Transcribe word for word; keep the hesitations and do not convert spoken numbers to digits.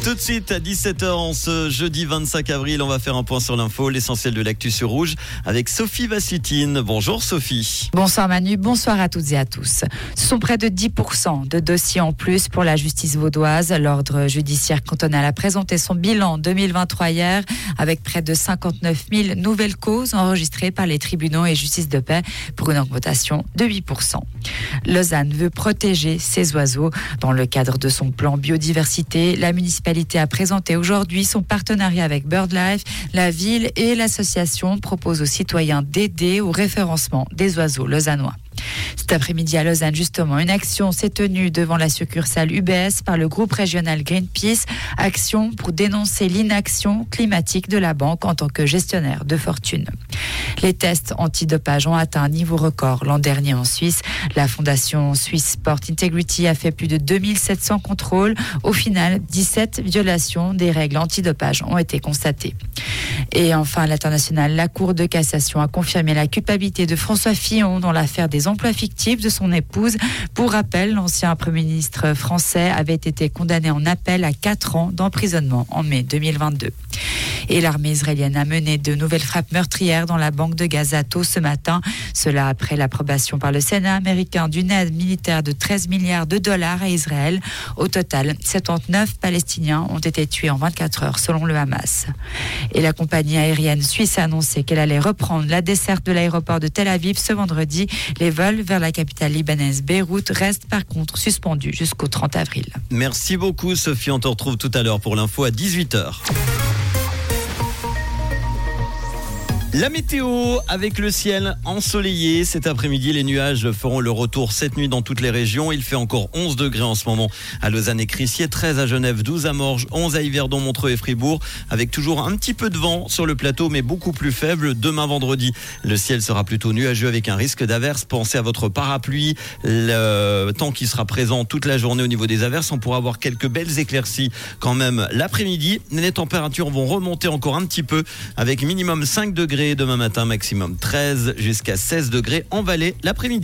Tout de suite à dix-sept heures, en ce jeudi vingt-cinq avril, on va faire un point sur l'info, l'essentiel de l'actu sur Rouge avec Sophie Vassitine. Bonjour Sophie. Bonsoir Manu, bonsoir à toutes et à tous. Ce sont près de dix pour cent de dossiers en plus pour la justice vaudoise. L'ordre judiciaire cantonal a présenté son bilan deux mille vingt-trois hier avec près de cinquante-neuf mille nouvelles causes enregistrées par les tribunaux et justice de paix pour une augmentation de huit pour cent. Lausanne veut protéger ses oiseaux. Dans le cadre de son plan biodiversité, la municipalité a présenté aujourd'hui son partenariat avec BirdLife. La ville et l'association proposent aux citoyens d'aider au référencement des oiseaux lausannois. Cet après-midi à Lausanne, justement, une action s'est tenue devant la succursale U B S par le groupe régional Greenpeace. Action pour dénoncer l'inaction climatique de la banque en tant que gestionnaire de fortune. Les tests antidopage ont atteint un niveau record l'an dernier en Suisse. La fondation Swiss Sport Integrity a fait plus de deux mille sept cents contrôles. Au final, dix-sept violations des règles antidopage ont été constatées. Et enfin, à l'international, la Cour de cassation a confirmé la culpabilité de François Fillon dans l'affaire des emplois fictifs de son épouse. Pour rappel, l'ancien Premier ministre français avait été condamné en appel à quatre ans d'emprisonnement en mai deux mille vingt-deux. Et l'armée israélienne a mené de nouvelles frappes meurtrières dans la banque de Gaza tôt ce matin. Cela après l'approbation par le Sénat américain d'une aide militaire de treize milliards de dollars à Israël. Au total, soixante-dix-neuf Palestiniens ont été tués en vingt-quatre heures selon le Hamas. Et la compagnie aérienne suisse a annoncé qu'elle allait reprendre la desserte de l'aéroport de Tel Aviv ce vendredi. Les vols vers la capitale libanaise Beyrouth restent par contre suspendus jusqu'au trente avril. Merci beaucoup Sophie, on te retrouve tout à l'heure pour l'info à dix-huit heures. La météo avec le ciel ensoleillé cet après-midi. Les nuages feront le retour cette nuit dans toutes les régions. Il fait encore onze degrés en ce moment à Lausanne et Crissier, treize à Genève, douze à Morges, onze à Yverdon, Montreux et Fribourg, avec toujours un petit peu de vent sur le plateau, mais beaucoup plus faible. Demain vendredi, le ciel sera plutôt nuageux avec un risque d'averse. Pensez à votre parapluie. Le temps qui sera présent toute la journée au niveau des averses. On pourra avoir quelques belles éclaircies quand même l'après-midi. Les températures vont remonter encore un petit peu avec minimum cinq degrés demain matin, maximum treize jusqu'à seize degrés en Valais l'après-midi.